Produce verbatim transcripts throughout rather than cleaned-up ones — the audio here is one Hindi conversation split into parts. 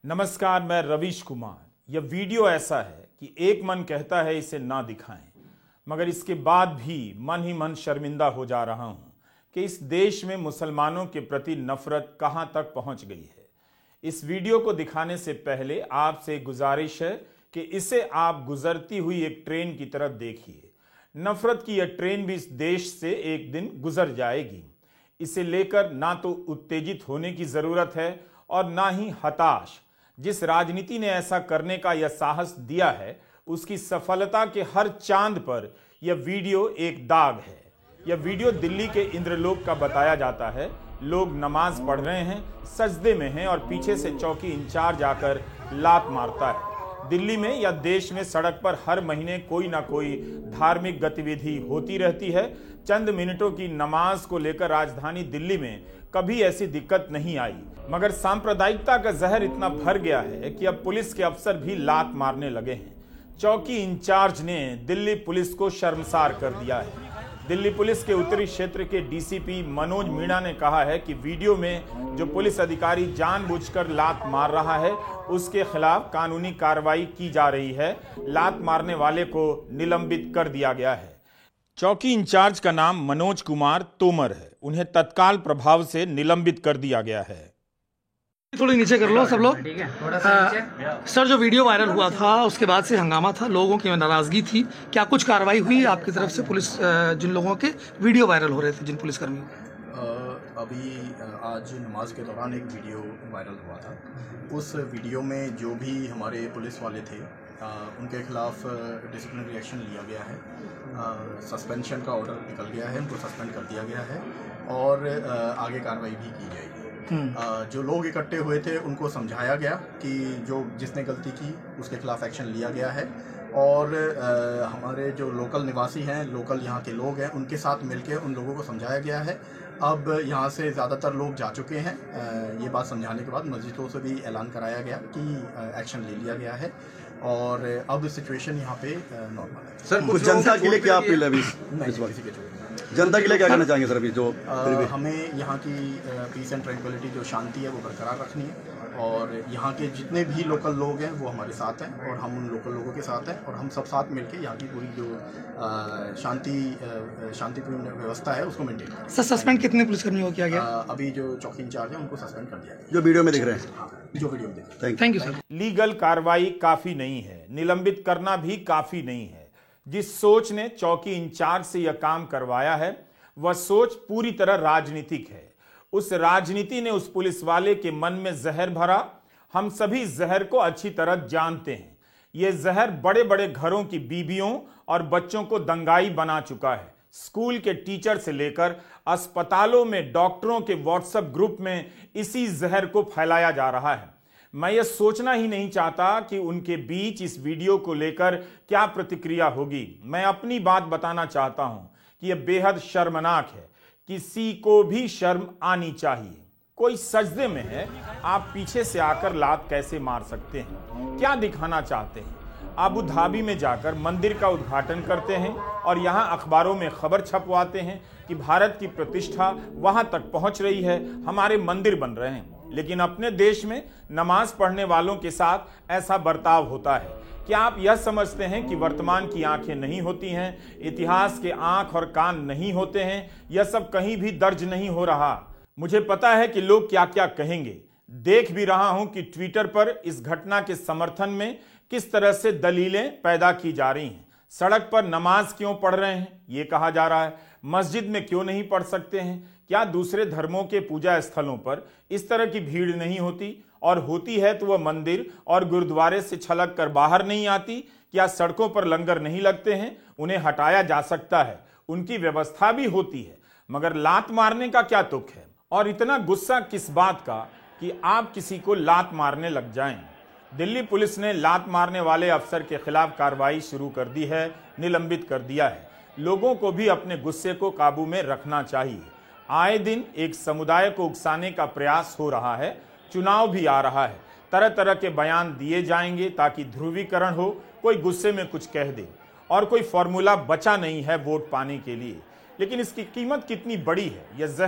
नमस्कार, मैं रवीश कुमार। यह वीडियो ऐसा है कि एक मन कहता है इसे ना दिखाएं, मगर इसके बाद भी मन ही मन शर्मिंदा हो जा रहा हूं कि इस देश में मुसलमानों के प्रति नफरत कहां तक पहुंच गई है। इस वीडियो को दिखाने से पहले आपसे गुजारिश है कि इसे आप गुजरती हुई एक ट्रेन की तरह देखिए। नफरत की यह ट्रेन भी इस देश से एक दिन गुजर जाएगी। इसे लेकर ना तो उत्तेजित होने की जरूरत है और ना ही हताश। जिस राजनीति ने ऐसा करने का यह साहस दिया है, उसकी सफलता के हर चांद पर यह वीडियो एक दाग है। यह वीडियो दिल्ली के इंद्रलोक का बताया जाता है। लोग नमाज पढ़ रहे हैं, सजदे में हैं और पीछे से चौकी इंचार्ज आकर लात मारता है। दिल्ली में या देश में सड़क पर हर महीने कोई ना कोई धार्मिक गतिविधि होती रहती है। चंद मिनटों की नमाज को लेकर राजधानी दिल्ली में कभी ऐसी दिक्कत नहीं आई, मगर सांप्रदायिकता का जहर इतना भर गया है कि अब पुलिस के अफसर भी लात मारने लगे हैं। चौकी इंचार्ज ने दिल्ली पुलिस को शर्मसार कर दिया है। दिल्ली पुलिस के उत्तरी क्षेत्र के डीसीपी मनोज मीणा ने कहा है कि वीडियो में जो पुलिस अधिकारी जानबूझकर लात मार रहा है, उसके खिलाफ कानूनी कार्रवाई की जा रही है। लात मारने वाले को निलंबित कर दिया गया है। चौकी इंचार्ज का नाम मनोज कुमार तोमर है। उन्हें तत्काल प्रभाव से निलंबित कर दिया गया है। थोड़ी नीचे कर लो सब लोग। सर, जो वीडियो वायरल हुआ था उसके बाद से हंगामा था, लोगों की नाराजगी थी। क्या कुछ कार्रवाई हुई आपकी तरफ से? पुलिस जिन लोगों के वीडियो वायरल हो रहे थे, जिन पुलिसकर्मियों, अभी आज नमाज के दौरान एक वीडियो वायरल हुआ था। उस वीडियो में जो भी हमारे पुलिस वाले थे, आ, उनके खिलाफ डिसिप्लिनरी एक्शन लिया गया है। सस्पेंशन का ऑर्डर निकल गया है, उनको सस्पेंड कर दिया गया है और आ, आगे कार्रवाई भी की जाएगी। आ, जो लोग इकट्ठे हुए थे उनको समझाया गया कि जो जिसने गलती की उसके खिलाफ एक्शन लिया गया है और आ, हमारे जो लोकल निवासी हैं, लोकल यहाँ के लोग हैं, उनके साथ मिलकर उन लोगों को समझाया गया है। अब यहाँ से ज़्यादातर लोग जा चुके हैं। आ, ये बात समझाने के बाद मस्जिदों से भी ऐलान कराया गया कि एक्शन ले लिया गया है और अब सिचुएशन यहाँ पे नॉर्मल है। सर, कुछ जनता के लिए क्या अपील है अभी इस वक्त? जनता के लिए क्या कहना चाहेंगे सर अभी जो आ, हमें यहाँ की पीस एंड ट्रैंक्विलिटी, जो शांति है, वो बरकरार रखनी है और यहाँ के जितने भी लोकल लोग हैं वो हमारे साथ हैं और हम उन लोकल लोगों के साथ हैं और हम सब साथ मिलकर यहाँ की पूरी जो आ, शांति शांतिपूर्ण व्यवस्था है उसको मेंटेन करें। सर, सस्पेंड कितने पुलिसकर्मियों को किया गया? आ, अभी जो चौकी इंचार्ज है उनको सस्पेंड कर दिया गया, जो वीडियो में दिख रहे हैं। हाँ, जो वीडियो में दिख रहे हैं। Thank you sir. लीगल कार्रवाई काफी नहीं है, निलंबित करना भी काफी नहीं है। जिस सोच ने चौकी इंचार्ज से यह काम करवाया है, वह सोच पूरी तरह राजनीतिक है। उस राजनीति ने उस पुलिस वाले के मन में जहर भरा। हम सभी जहर को अच्छी तरह जानते हैं। यह जहर बड़े बड़े घरों की बीबियों और बच्चों को दंगाई बना चुका है। स्कूल के टीचर से लेकर अस्पतालों में डॉक्टरों के व्हाट्सएप ग्रुप में इसी जहर को फैलाया जा रहा है। मैं यह सोचना ही नहीं चाहता कि उनके बीच इस वीडियो को लेकर क्या प्रतिक्रिया होगी। मैं अपनी बात बताना चाहता हूं कि यह बेहद शर्मनाक है। किसी को भी शर्म आनी चाहिए। कोई सजदे में है, आप पीछे से आकर लात कैसे मार सकते हैं? क्या दिखाना चाहते हैं? अबू धाबी में जाकर मंदिर का उद्घाटन करते हैं और यहां अखबारों में खबर छपवाते हैं कि भारत की प्रतिष्ठा वहां तक पहुंच रही है, हमारे मंदिर बन रहे हैं। लेकिन अपने देश में नमाज पढ़ने वालों के साथ ऐसा बर्ताव होता है। क्या आप यह समझते हैं कि वर्तमान की आंखें नहीं होती हैं, इतिहास के आंख और कान नहीं होते हैं? यह सब कहीं भी दर्ज नहीं हो रहा। मुझे पता है कि लोग क्या क्या कहेंगे। देख भी रहा हूं कि ट्विटर पर इस घटना के समर्थन में किस तरह से दलीलें पैदा की जा रही हैं। सड़क पर नमाज क्यों पढ़ रहे हैं, ये कहा जा रहा है। मस्जिद में क्यों नहीं पढ़ सकते हैं? क्या दूसरे धर्मों के पूजा स्थलों पर इस तरह की भीड़ नहीं होती? और होती है तो वह मंदिर और गुरुद्वारे से छलक कर बाहर नहीं आती? क्या सड़कों पर लंगर नहीं लगते हैं? उन्हें हटाया जा सकता है, उनकी व्यवस्था भी होती है, मगर लात मारने का क्या तुक है? और इतना गुस्सा किस बात का कि आप किसी को लात मारने लग जाएं? दिल्ली पुलिस ने लात मारने वाले अफसर के खिलाफ कार्रवाई शुरू कर दी है, निलंबित कर दिया है। लोगों को भी अपने गुस्से को काबू में रखना चाहिए। आए दिन एक समुदाय को उकसाने का प्रयास हो रहा है। चुनाव भी आ रहा है, तरह तरह के बयान दिए जाएंगे ताकि ध्रुवीकरण हो। कोई गुस्से में कुछ कह दे और कोई फॉर्मूला बचा नहीं है वोट पाने के लिए। लेकिन इसकी कीमत कितनी बड़ी है, यह जहर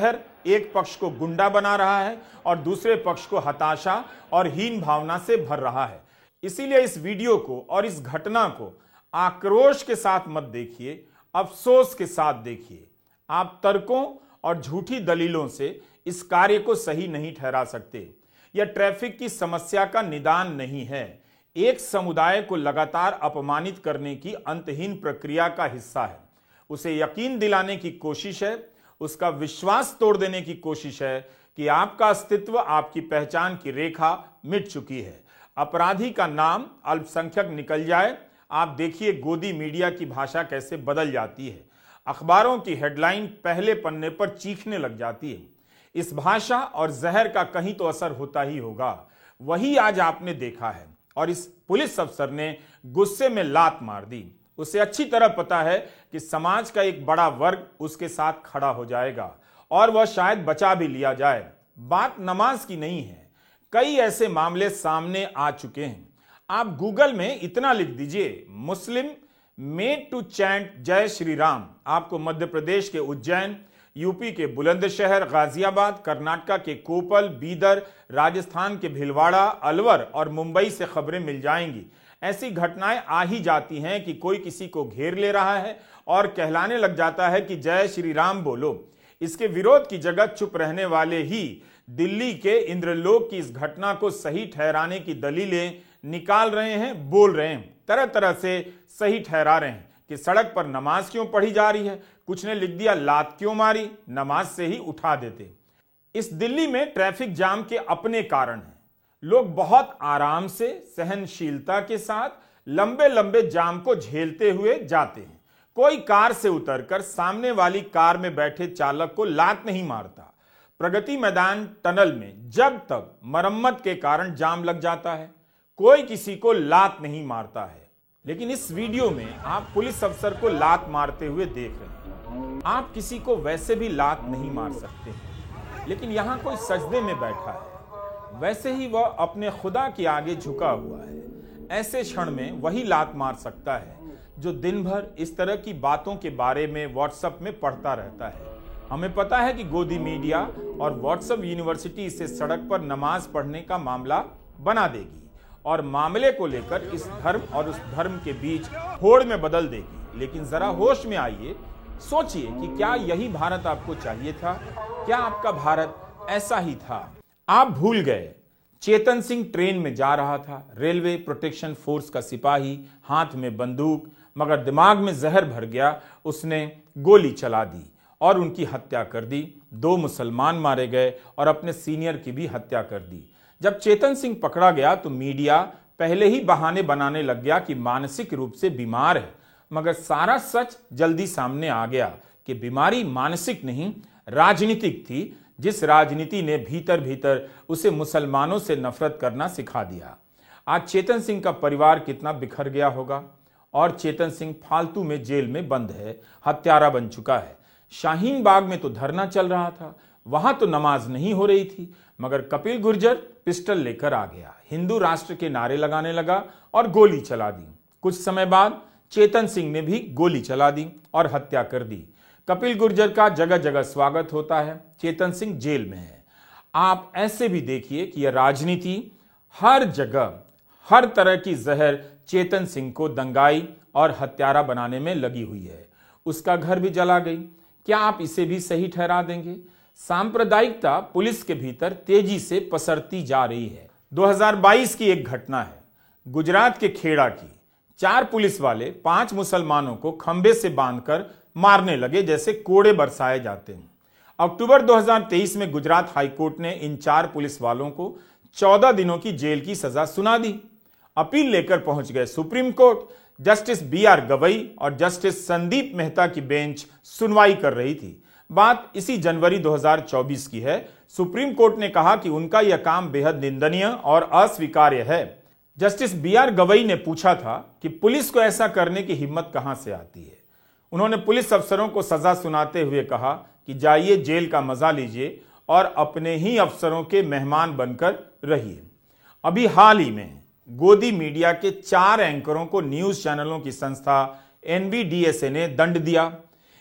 एक पक्ष को गुंडा बना रहा है और दूसरे पक्ष को हताशा और हीन भावना से भर रहा है। इसीलिए इस वीडियो को और इस घटना को आक्रोश के साथ मत देखिए, अफसोस के साथ देखिए। आप तर्कों और झूठी दलीलों से इस कार्य को सही नहीं ठहरा सकते। यह ट्रैफिक की समस्या का निदान नहीं है, एक समुदाय को लगातार अपमानित करने की अंतहीन प्रक्रिया का हिस्सा है। उसे यकीन दिलाने की कोशिश है, उसका विश्वास तोड़ देने की कोशिश है कि आपका अस्तित्व, आपकी पहचान की रेखा मिट चुकी है। अपराधी का नाम अल्पसंख्यक निकल जाए, आप देखिए गोदी मीडिया की भाषा कैसे बदल जाती है। अखबारों की हेडलाइन पहले पन्ने पर चीखने लग जाती है। इस भाषा और जहर का कहीं तो असर होता ही होगा। वही आज आपने देखा है और इस पुलिस अफसर ने गुस्से में लात मार दी। उसे अच्छी तरह पता है कि समाज का एक बड़ा वर्ग उसके साथ खड़ा हो जाएगा और वह शायद बचा भी लिया जाए। बात नमाज की नहीं है, कई ऐसे मामले सामने आ चुके हैं। आप गूगल में इतना लिख दीजिए, मुस्लिम मेड टू चैंट जय श्री राम, आपको मध्य प्रदेश के उज्जैन, यूपी के बुलंदशहर, गाजियाबाद, कर्नाटक के कोपल, बीदर, राजस्थान के भिलवाड़ा, अलवर और मुंबई से खबरें मिल जाएंगी। ऐसी घटनाएं आ ही जाती हैं कि कोई किसी को घेर ले रहा है और कहलाने लग जाता है कि जय श्री राम बोलो। इसके विरोध की जगह चुप रहने वाले ही दिल्ली के इंद्रलोक की इस घटना को सही ठहराने की दलीलें निकाल रहे हैं, बोल रहे हैं, तरह तरह से सही ठहरा रहे हैं कि सड़क पर नमाज क्यों पढ़ी जा रही है। कुछ ने लिख दिया लात क्यों मारी, नमाज से ही उठा देते। इस दिल्ली में ट्रैफिक जाम के अपने कारण हैं। लोग बहुत आराम से, सहनशीलता के साथ लंबे लंबे जाम को झेलते हुए जाते हैं। कोई कार से उतरकर सामने वाली कार में बैठे चालक को लात नहीं मारता। प्रगति मैदान टनल में जब तक मरम्मत के कारण जाम लग जाता है, कोई किसी को लात नहीं मारता है। लेकिन इस वीडियो में आप पुलिस अफसर को लात मारते हुए देख रहे हैं। आप किसी को वैसे भी लात नहीं मार सकते हैं, लेकिन यहां कोई सजदे में बैठा है, वैसे ही वह अपने खुदा के आगे झुका हुआ है। ऐसे क्षण में वही लात मार सकता है जो दिन भर इस तरह की बातों के बारे में व्हाट्सएप में पढ़ता रहता है। हमें पता है कि गोदी मीडिया और व्हाट्सएप यूनिवर्सिटी इसे सड़क पर नमाज पढ़ने का मामला बना देगी और मामले को लेकर इस धर्म और उस धर्म के बीच होड़ में बदल देगी। लेकिन जरा होश में आइए, सोचिए कि क्या यही भारत आपको चाहिए था? क्या आपका भारत ऐसा ही था? आप भूल गए चेतन सिंह ट्रेन में जा रहा था, रेलवे प्रोटेक्शन फोर्स का सिपाही, हाथ में बंदूक, मगर दिमाग में जहर भर गया। उसने गोली चला दी और उनकी हत्या कर दी। दो मुसलमान मारे गए और अपने सीनियर की भी हत्या कर दी। जब चेतन सिंह पकड़ा गया तो मीडिया पहले ही बहाने बनाने लग गया कि मानसिक रूप से बीमार है, मगर सारा सच जल्दी सामने आ गया कि बीमारी मानसिक नहीं, राजनीतिक थी, जिस राजनीति ने भीतर भीतर उसे मुसलमानों से नफरत करना सिखा दिया। आज चेतन सिंह का परिवार कितना बिखर गया होगा और चेतन सिंह फालतू में जेल में बंद है, हत्यारा बन चुका है। शाहीन बाग में तो धरना चल रहा था, वहां तो नमाज नहीं हो रही थी, मगर कपिल गुर्जर पिस्टल लेकर आ गया, हिंदू राष्ट्र के नारे लगाने लगा और गोली चला दी। कुछ समय बाद चेतन सिंह ने भी गोली चला दी और हत्या कर दी। कपिल गुर्जर का जगह जगह स्वागत होता है, चेतन सिंह जेल में है। आप ऐसे भी देखिए कि यह राजनीति हर जगह, हर तरह की जहर चेतन सिंह को दंगाई और हत्यारा बनाने में लगी हुई है। उसका घर भी जला गई। क्या आप इसे भी सही ठहरा देंगे? सांप्रदायिकता पुलिस के भीतर तेजी से पसरती जा रही है। दो हज़ार बाईस की एक घटना है, गुजरात के खेड़ा की। चार पुलिस वाले पांच मुसलमानों को खंबे से बांधकर मारने लगे जैसे कोड़े बरसाए जाते हैं। अक्टूबर दो हज़ार तेईस में गुजरात हाईकोर्ट ने इन चार पुलिस वालों को चौदह दिनों की जेल की सजा सुना दी। अपील लेकर पहुंच गए supreme court. Justice B R Gavai और जस्टिस संदीप मेहता की बेंच सुनवाई कर रही थी। बात इसी जनवरी दो हज़ार चौबीस की है। सुप्रीम कोर्ट ने कहा कि उनका यह काम बेहद निंदनीय और अस्वीकार्य है। जस्टिस बी आर गवई ने पूछा था कि पुलिस को ऐसा करने की हिम्मत कहां से आती है। उन्होंने पुलिस अफसरों को सजा सुनाते हुए कहा कि जाइए जेल का मजा लीजिए और अपने ही अफसरों के मेहमान बनकर रहिए। अभी हाल ही में गोदी मीडिया के चार एंकरों को न्यूज चैनलों की संस्था N B D S A ने दंड दिया।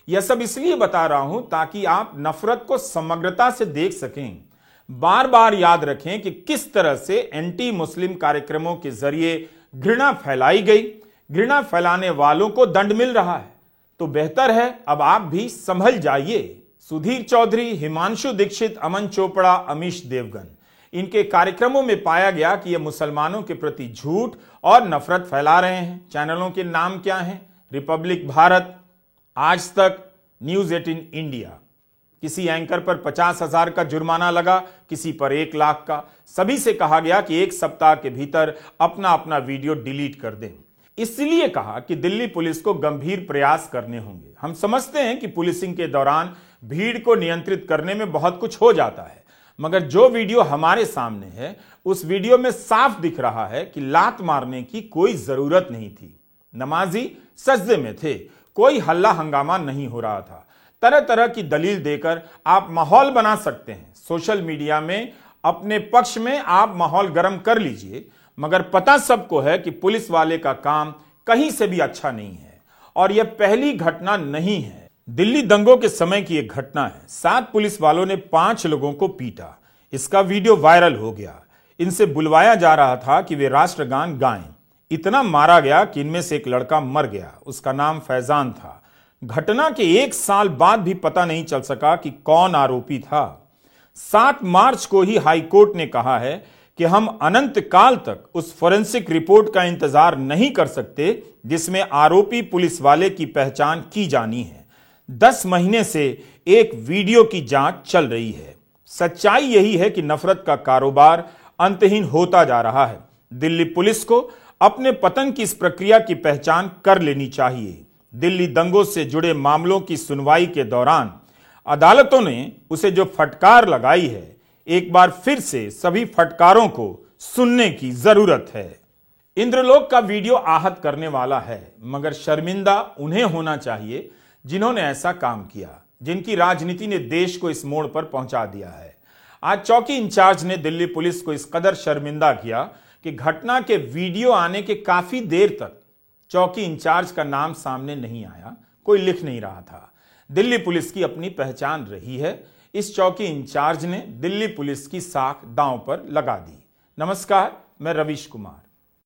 यह सब इसलिए बता रहा हूं ताकि आप नफरत को समग्रता से देख सकें। बार बार याद रखें कि किस तरह से एंटी मुस्लिम कार्यक्रमों के जरिए घृणा फैलाई गई। घृणा फैलाने वालों को दंड मिल रहा है, तो बेहतर है अब आप भी संभल जाइए। सुधीर चौधरी, हिमांशु दीक्षित, अमन चोपड़ा, अमीश देवगन, इनके कार्यक्रमों में पाया गया कि ये मुसलमानों के प्रति झूठ और नफरत फैला रहे हैं। चैनलों के नाम क्या हैं? Republic Bharat, Aaj Tak, news eighteen India. किसी एंकर पर पचास हजार का जुर्माना लगा, किसी पर एक लाख का। सभी से कहा गया कि एक सप्ताह के भीतर अपना अपना वीडियो डिलीट कर दें। इसलिए कहा कि दिल्ली पुलिस को गंभीर प्रयास करने होंगे। हम समझते हैं कि पुलिसिंग के दौरान भीड़ को नियंत्रित करने में बहुत कुछ हो जाता है, मगर जो वीडियो हमारे सामने है उस वीडियो में साफ दिख रहा है कि लात मारने की कोई जरूरत नहीं थी। नमाजी सजदे में थे, कोई हल्ला हंगामा नहीं हो रहा था। तरह तरह की दलील देकर आप माहौल बना सकते हैं। सोशल मीडिया में अपने पक्ष में आप माहौल गर्म कर लीजिए, मगर पता सबको है कि पुलिस वाले का काम कहीं से भी अच्छा नहीं है। और यह पहली घटना नहीं है, दिल्ली दंगों के समय की एक घटना है। सात पुलिस वालों ने पांच लोगों को पीटा। इसका वीडियो वायरल हो गया। इनसे बुलवाया जा रहा था कि वे राष्ट्रगान गाएं। इतना मारा गया कि इनमें से एक लड़का मर गया। उसका नाम फैजान था। घटना के एक साल बाद भी पता नहीं चल सका कि कौन आरोपी था। सात मार्च को ही हाईकोर्ट ने कहा है कि हम अनंत काल तक उस फोरेंसिक रिपोर्ट का इंतजार नहीं कर सकते जिसमें आरोपी पुलिस वाले की पहचान की जानी है। दस महीने से एक वीडियो की जांच चल रही है। सच्चाई यही है कि नफरत का कारोबार अंतहीन होता जा रहा है। दिल्ली पुलिस को अपने पतन की इस प्रक्रिया की पहचान कर लेनी चाहिए। दिल्ली दंगों से जुड़े मामलों की सुनवाई के दौरान अदालतों ने उसे जो फटकार लगाई है, एक बार फिर से सभी फटकारों को सुनने की जरूरत है। इंद्रलोक का वीडियो आहत करने वाला है, मगर शर्मिंदा उन्हें होना चाहिए जिन्होंने ऐसा काम किया, जिनकी राजनीति ने देश को इस मोड़ पर पहुंचा दिया है। आज चौकी इंचार्ज ने दिल्ली पुलिस को इस कदर शर्मिंदा किया कि घटना के वीडियो आने के काफी देर तक चौकी इंचार्ज का नाम सामने नहीं आया, कोई लिख नहीं रहा था। दिल्ली पुलिस की अपनी पहचान रही है। इस चौकी इंचार्ज ने दिल्ली पुलिस की साख दांव पर लगा दी। नमस्कार, मैं रवीश कुमार।